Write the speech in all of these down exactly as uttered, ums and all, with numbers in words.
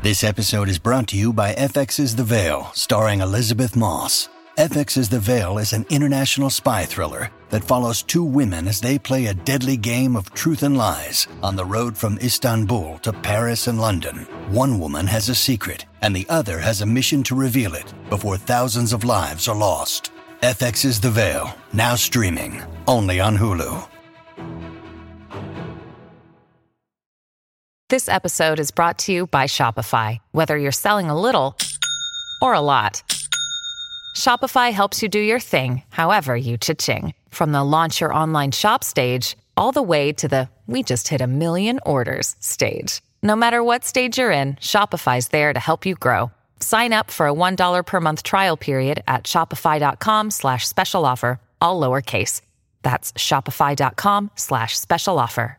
This episode is brought to you by F X's The Veil, starring Elizabeth Moss. F X's The Veil is an international spy thriller that follows two women as they play a deadly game of truth and lies on the road from Istanbul to Paris and London. One woman has a secret, and the other has a mission to reveal it before thousands of lives are lost. F X's The Veil, now streaming, only on Hulu. This episode is brought to you by Shopify. Whether you're selling a little or a lot, Shopify helps you do your thing, however you cha-ching. From the launch your online shop stage, all the way to the we just hit a million orders stage. No matter what stage you're in, Shopify's there to help you grow. Sign up for a one dollar per month trial period at shopify.com slash special offer, all lowercase. That's shopify.com slash special offer.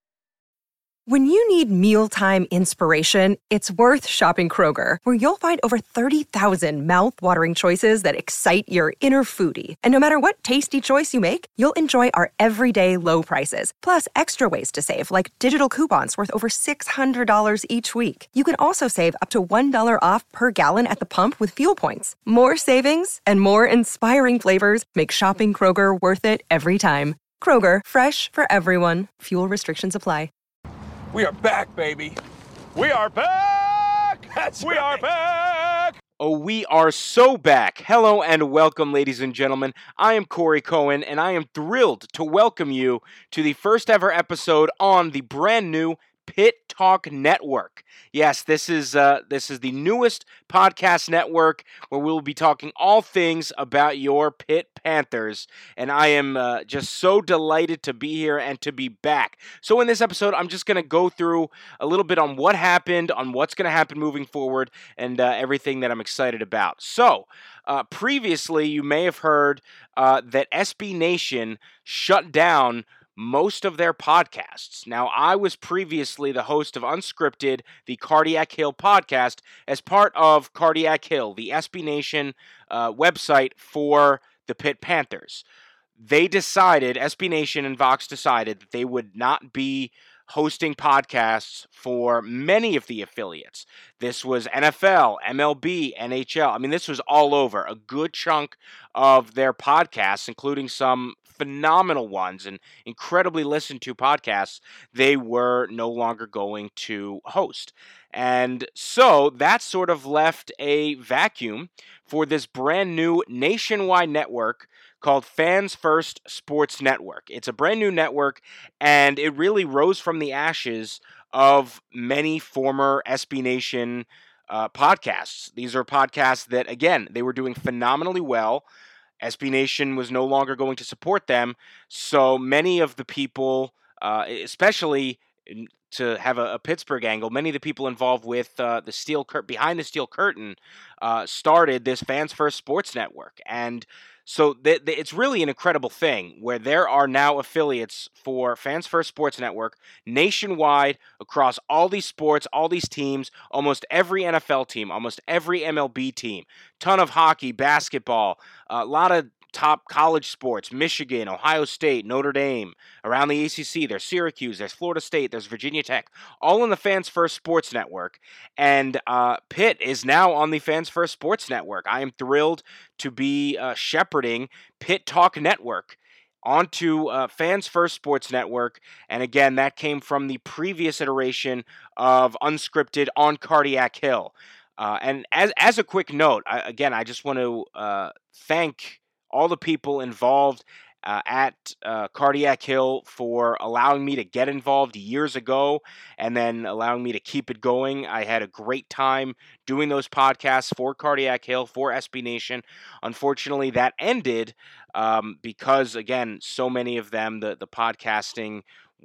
When you need mealtime inspiration, it's worth shopping Kroger, where you'll find over thirty thousand mouth-watering choices that excite your inner foodie. And no matter what tasty choice you make, you'll enjoy our everyday low prices, plus extra ways to save, like digital coupons worth over six hundred dollars each week. You can also save up to one dollar off per gallon at the pump with fuel points. More savings and more inspiring flavors make shopping Kroger worth it every time. Kroger, fresh for everyone. Fuel restrictions apply. We are back, baby. We are back. That's we right. are back. Oh, we are so back. Hello and welcome, ladies and gentlemen. I am Corey Cohen, and I am thrilled to welcome you to the first ever episode on the brand new Pitt Talk Network. Yes, this is uh, this is the newest podcast network where we will be talking all things about your Pitt Panthers, and I am uh, just so delighted to be here and to be back. So in this episode, I'm just going to go through a little bit on what happened, on what's going to happen moving forward, and uh, everything that I'm excited about. So, uh, previously, you may have heard uh, that S B Nation shut down most of their podcasts. Now, I was previously the host of Unscripted, the Cardiac Hill podcast, as part of Cardiac Hill, the S B Nation uh, website for the Pitt Panthers. They decided, S B Nation and Vox decided that they would not be hosting podcasts for many of the affiliates. This was N F L, M L B, N H L. I mean, this was all over. A good chunk of their podcasts, including some phenomenal ones and incredibly listened to podcasts, they were no longer going to host. And so that sort of left a vacuum for this brand new nationwide network called Fans First Sports Network. It's a brand new network, and it really rose from the ashes of many former S B Nation uh, podcasts. These are podcasts that, again, they were doing phenomenally well. S B Nation was no longer going to support them, so many of the people, uh, especially in, to have a, a Pittsburgh angle, many of the people involved with uh, the steel cur- behind the steel curtain uh, started this Fans First Sports Network, and so th- th- it's really an incredible thing where there are now affiliates for Fans First Sports Network nationwide across all these sports, all these teams, almost every N F L team, almost every M L B team, ton of hockey, basketball, a lot of top college sports, Michigan, Ohio State, Notre Dame, around the A C C, there's Syracuse, there's Florida State, there's Virginia Tech, all in the Fans First Sports Network, and uh, Pitt is now on the Fans First Sports Network. I am thrilled to be uh, shepherding Pitt Talk Network onto uh, Fans First Sports Network, and again, that came from the previous iteration of Unscripted on Cardiac Hill. Uh, and as as a quick note, I, again, I just want to uh, thank all the people involved uh, at uh, Cardiac Hill for allowing me to get involved years ago and then allowing me to keep it going. I had a great time doing those podcasts for Cardiac Hill, for S B Nation. Unfortunately, that ended um, because, again, so many of them, the, the podcasting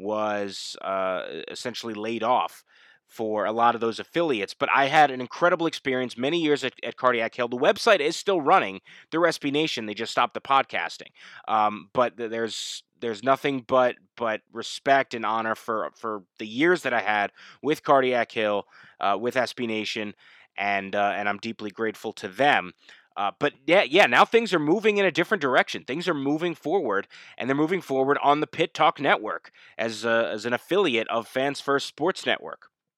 was uh, essentially laid off for a lot of those affiliates. But I had an incredible experience many years at, at Cardiac Hill. The website is still running through S B Nation. They just stopped the podcasting. Um, but there's there's nothing but but respect and honor for, for the years that I had with Cardiac Hill, uh, with S B Nation, and uh, and I'm deeply grateful to them. Uh, but yeah, yeah, now things are moving in a different direction. Things are moving forward, and they're moving forward on the Pitt Talk Network as a, as an affiliate of Fans First Sports Network.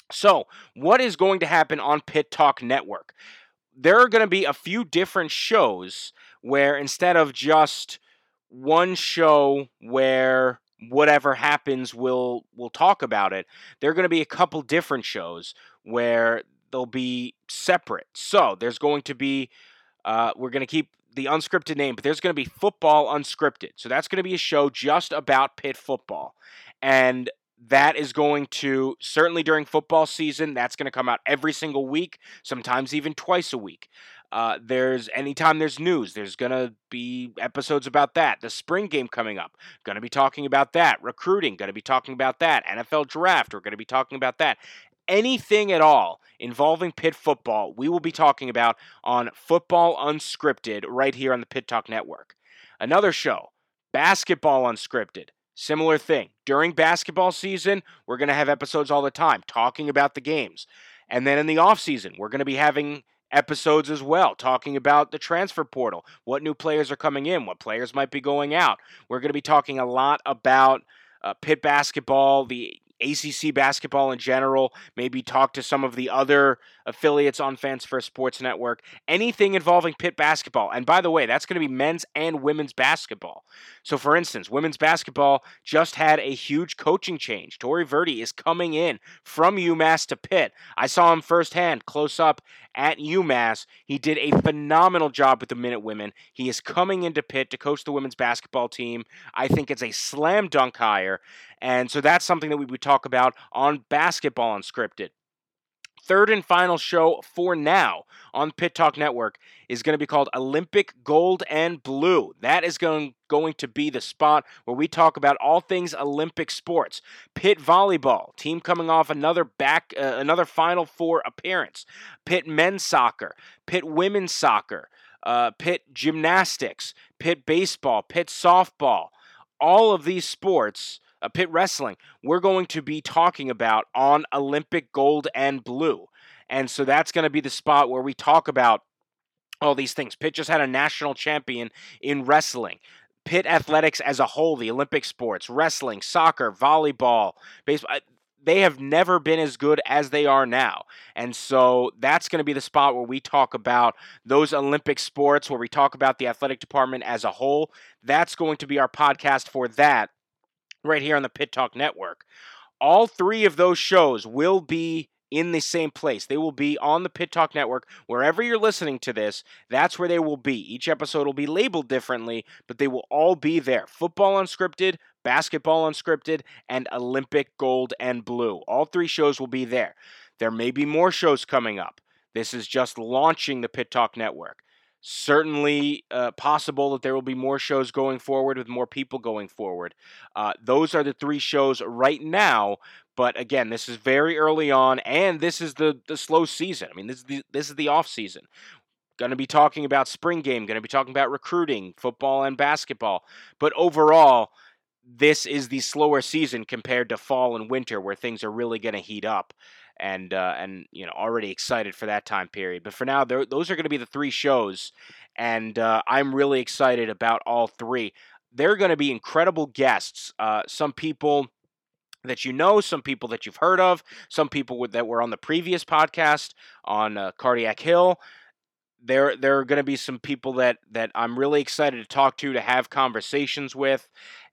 So, what is going to happen on Pitt Talk Network? There are going to be a few different shows where instead of just one show where whatever happens we'll we'll talk about it, there are going to be a couple different shows where they'll be separate. So, there's going to be uh, we're going to keep the unscripted name, but there's going to be Football Unscripted. So that's going to be a show just about Pitt football. And that is going to, certainly during football season, that's going to come out every single week, sometimes even twice a week. Uh, there's, anytime there's news, there's going to be episodes about that. The spring game coming up, going to be talking about that. Recruiting, going to be talking about that. N F L draft, we're going to be talking about that. Anything at all involving Pitt football, we will be talking about on Football Unscripted right here on the Pitt Talk Network. Another show, Basketball Unscripted. Similar thing. During basketball season, we're going to have episodes all the time talking about the games. And then in the off season, we're going to be having episodes as well, talking about the transfer portal, what new players are coming in, what players might be going out. We're going to be talking a lot about uh, Pitt basketball, the A C C basketball in general, maybe talk to some of the other affiliates on Fans First Sports Network, anything involving Pitt basketball. And by the way, that's going to be men's and women's basketball. So for instance, women's basketball just had a huge coaching change. Tori Verdi is coming in from UMass to Pitt. I saw him firsthand, close up at UMass. He did a phenomenal job with the Minute Women. He is coming into Pitt to coach the women's basketball team. I think it's a slam dunk hire. And so that's something that we would talk about on Basketball Unscripted. Third and final show for now on Pitt Talk Network is going to be called Olympic Gold and Blue. That is going, going to be the spot where we talk about all things Olympic sports. Pitt volleyball, team coming off another back, uh, another Final Four appearance. Pitt men's soccer, Pitt women's soccer, uh, Pitt gymnastics, Pitt baseball, Pitt softball. All of these sports, Uh, Pitt wrestling, we're going to be talking about on Olympic Gold and Blue. And so that's going to be the spot where we talk about all these things. Pitt just had a national champion in wrestling. Pitt athletics as a whole, the Olympic sports, wrestling, soccer, volleyball, baseball, they have never been as good as they are now. And so that's going to be the spot where we talk about those Olympic sports, where we talk about the athletic department as a whole. That's going to be our podcast for that, right here on the Pitt Talk Network. All three of those shows will be in the same place. They will be on the Pitt Talk Network. Wherever you're listening to this, that's where they will be. Each episode will be labeled differently, but they will all be there. Football Unscripted, Basketball Unscripted, and Olympic Gold and Blue. All three shows will be there. There may be more shows coming up. This is just launching the Pitt Talk Network. Certainly uh, possible that there will be more shows going forward with more people going forward. Uh, those are the three shows right now. But again, this is very early on, and this is the, the slow season. I mean, this is the, this is the off season. Going to be talking about spring game, going to be talking about recruiting, football and basketball. But overall, this is the slower season compared to fall and winter, where things are really going to heat up. And, uh, and you know, already excited for that time period. But for now, those are going to be the three shows, and uh, I'm really excited about all three. They're going to be incredible guests. Uh, some people that you know, some people that you've heard of, some people that were on the previous podcast on uh, Cardiac Hill. There, there are going to be some people that, that I'm really excited to talk to, to have conversations with,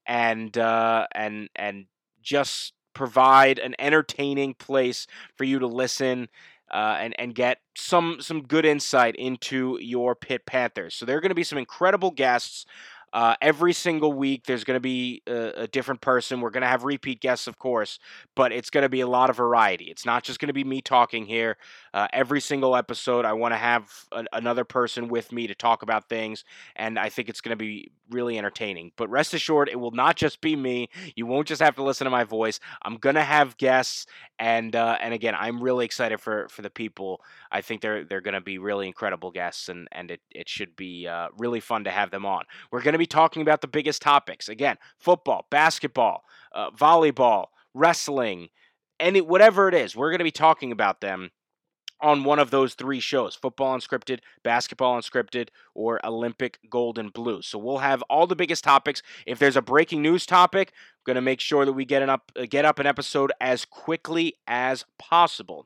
and uh, and and just provide an entertaining place for you to listen uh, and, and get some some good insight into your Pitt Panthers. So there are going to be some incredible guests. Uh, every single week, there's going to be a, a different person. We're going to have repeat guests, of course, but it's going to be a lot of variety. It's not just going to be me talking here. Uh, every single episode, I want to have a, another person with me to talk about things, and I think it's going to be really entertaining. But rest assured, it will not just be me. You won't just have to listen to my voice. I'm going to have guests, and uh, and again, I'm really excited for, for the people. I think they're they're going to be really incredible guests, and, and it, it should be uh, really fun to have them on. We're going to be talking about the biggest topics. Again, football, basketball, uh, volleyball, wrestling, any whatever it is. We're going to be talking about them on one of those three shows: football unscripted, basketball unscripted, or Olympic gold and blue. So we'll have all the biggest topics. If there's a breaking news topic, I'm going to make sure that we get an up get up an episode as quickly as possible.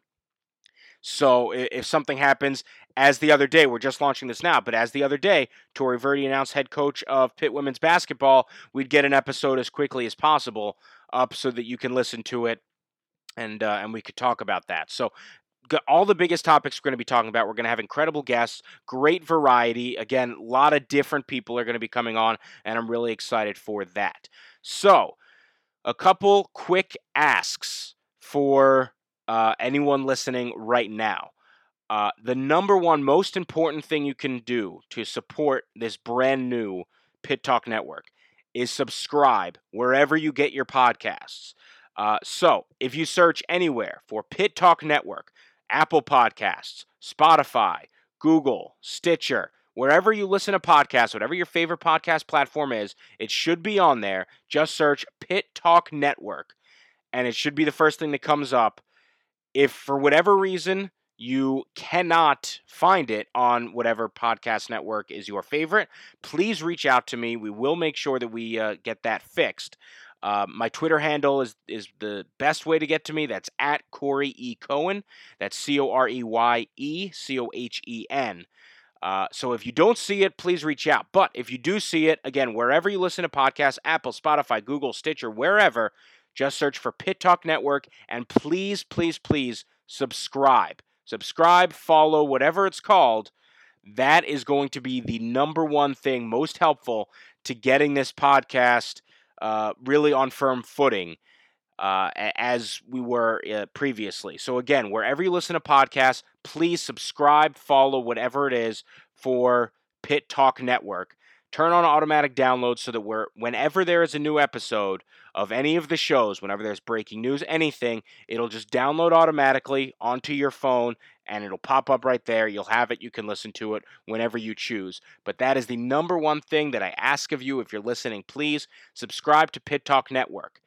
So if something happens, as the other day, we're just launching this now, but as the other day, Tori Verdi announced head coach of Pitt women's basketball, we'd get an episode as quickly as possible up so that you can listen to it and uh, and we could talk about that. So all the biggest topics we're going to be talking about. We're going to have incredible guests, great variety. Again, a lot of different people are going to be coming on, and I'm really excited for that. So, a couple quick asks for uh, anyone listening right now. Uh, the number one most important thing you can do to support this brand new Pitt Talk Network is subscribe wherever you get your podcasts. Uh, so, if you search anywhere for Pitt Talk Network, Apple Podcasts, Spotify, Google, Stitcher, wherever you listen to podcasts, whatever your favorite podcast platform is, it should be on there. Just search Pitt Talk Network, and it should be the first thing that comes up. If for whatever reason you cannot find it on whatever podcast network is your favorite, please reach out to me. We will make sure that we uh, get that fixed. Uh, my Twitter handle is is the best way to get to me. That's at Corey E. Cohen. That's C O R E Y E C O H E N. Uh, so if you don't see it, please reach out. But if you do see it, again, wherever you listen to podcasts, Apple, Spotify, Google, Stitcher, wherever, just search for Pitt Talk Network, and please, please, please subscribe. Subscribe, follow, whatever it's called. That is going to be the number one thing most helpful to getting this podcast Uh, really on firm footing uh, as we were uh, previously. So again, wherever you listen to podcasts, please subscribe, follow, whatever it is for Pitt Talk Network. Turn on automatic downloads so that we're, whenever there is a new episode of any of the shows, whenever there's breaking news, anything, it'll just download automatically onto your phone, and it'll pop up right there. You'll have it. You can listen to it whenever you choose. But that is the number one thing that I ask of you. If you're listening, please subscribe to Pitt Talk Network.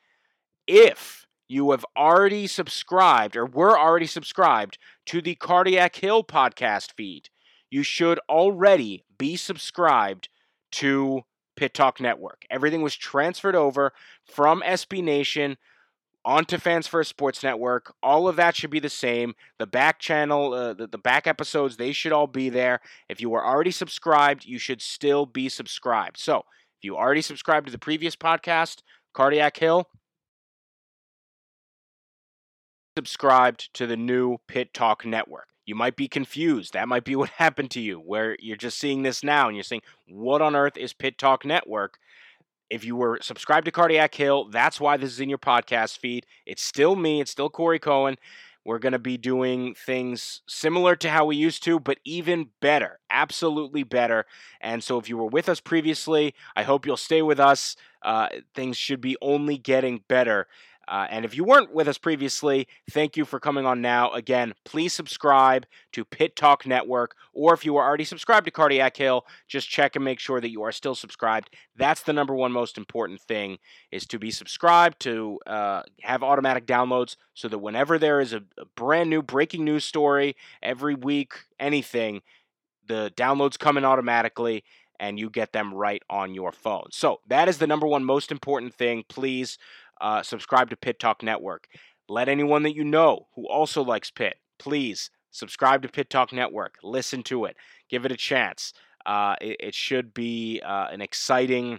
If you have already subscribed or were already subscribed to the Cardiac Hill podcast feed, you should already be subscribed to Pitt Talk Network. Everything was transferred over from S B Nation onto Fans First Sports Network. All of that should be the same. The back channel, uh, the, the back episodes, they should all be there. If you were already subscribed, you should still be subscribed. So, if you already subscribed to the previous podcast, Cardiac Hill, subscribed to the new Pitt Talk Network. You might be confused. That might be what happened to you, where you're just seeing this now and you're saying, what on earth is Pitt Talk Network? If you were subscribed to Cardiac Hill, that's why this is in your podcast feed. It's still me. It's still Corey Cohen. We're going to be doing things similar to how we used to, but even better, absolutely better. And so if you were with us previously, I hope you'll stay with us. Uh, things should be only getting better. Uh, and if you weren't with us previously, thank you for coming on now. Again, please subscribe to Pitt Talk Network, or if you are already subscribed to Cardiac Hill, just check and make sure that you are still subscribed. That's the number one most important thing, is to be subscribed, to uh, have automatic downloads, so that whenever there is a, a brand new breaking news story, every week, anything, the downloads come in automatically, and you get them right on your phone. So that is the number one most important thing. Please Uh, subscribe to Pitt Talk Network. Let anyone that you know who also likes Pitt, please subscribe to Pitt Talk Network. Listen to it. Give it a chance. Uh, it, it should be uh, an exciting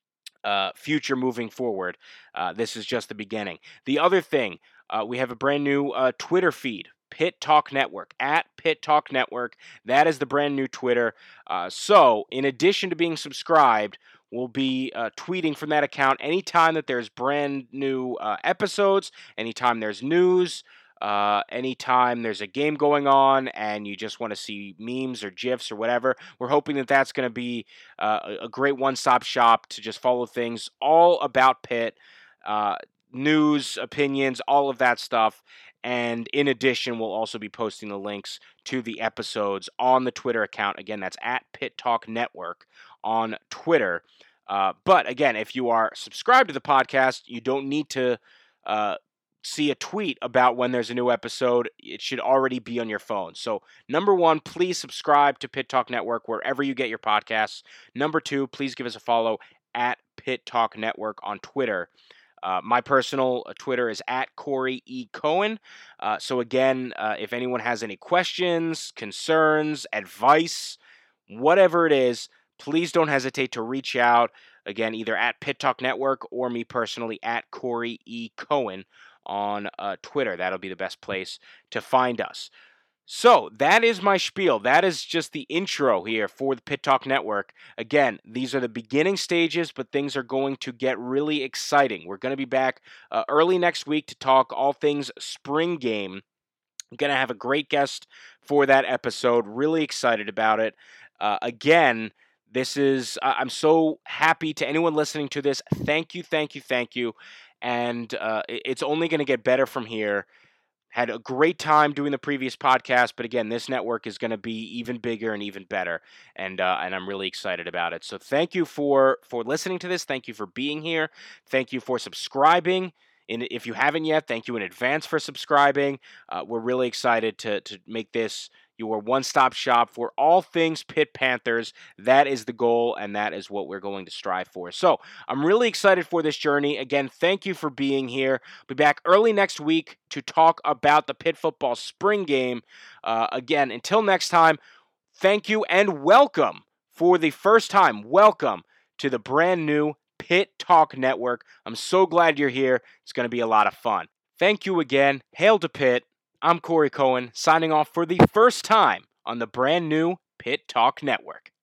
uh, future moving forward. Uh, this is just the beginning. The other thing, uh, we have a brand new uh, Twitter feed. Pitt Talk Network, at Pitt Talk Network. That is the brand new Twitter. Uh, so, in addition to being subscribed, we'll be uh, tweeting from that account anytime that there's brand new uh, episodes, anytime there's news, uh, anytime there's a game going on and you just want to see memes or GIFs or whatever. We're hoping that that's going to be uh, a great one-stop shop to just follow things all about Pitt, uh, news, opinions, all of that stuff. And in addition, we'll also be posting the links to the episodes on the Twitter account. Again, that's at Pitt Talk Network on Twitter. Uh, but again, if you are subscribed to the podcast, you don't need to uh, see a tweet about when there's a new episode, it should already be on your phone. So, number one, please subscribe to Pitt Talk Network wherever you get your podcasts. Number two, please give us a follow at Pitt Talk Network on Twitter. Uh, my personal uh, Twitter is at Corey E. Cohen. Uh, so again, uh, if anyone has any questions, concerns, advice, whatever it is, please don't hesitate to reach out. Again, either at Pitt Talk Network or me personally at Corey E. Cohen on uh, Twitter. That'll be the best place to find us. So that is my spiel. That is just the intro here for the Pitt Talk Network. Again, these are the beginning stages, but things are going to get really exciting. We're going to be back uh, early next week to talk all things spring game. I'm going to have a great guest for that episode. Really excited about it. Uh, again, this is, uh, I'm so happy to anyone listening to this. Thank you, thank you, thank you. And uh, it's only going to get better from here. Had a great time doing the previous podcast, but again, this network is going to be even bigger and even better, and uh, and I'm really excited about it. So thank you for for listening to this. Thank you for being here. Thank you for subscribing. And if you haven't yet, thank you in advance for subscribing. Uh, we're really excited to to make this your one-stop shop for all things Pitt Panthers. That is the goal, and that is what we're going to strive for. So I'm really excited for this journey. Again, thank you for being here. Be back early next week to talk about the Pitt football spring game. Uh, again, until next time, thank you and welcome for the first time. Welcome to the brand new Pitt Talk Network. I'm so glad you're here. It's going to be a lot of fun. Thank you again. Hail to Pitt. I'm Corey Cohen, signing off for the first time on the brand new Pitt Talk Network.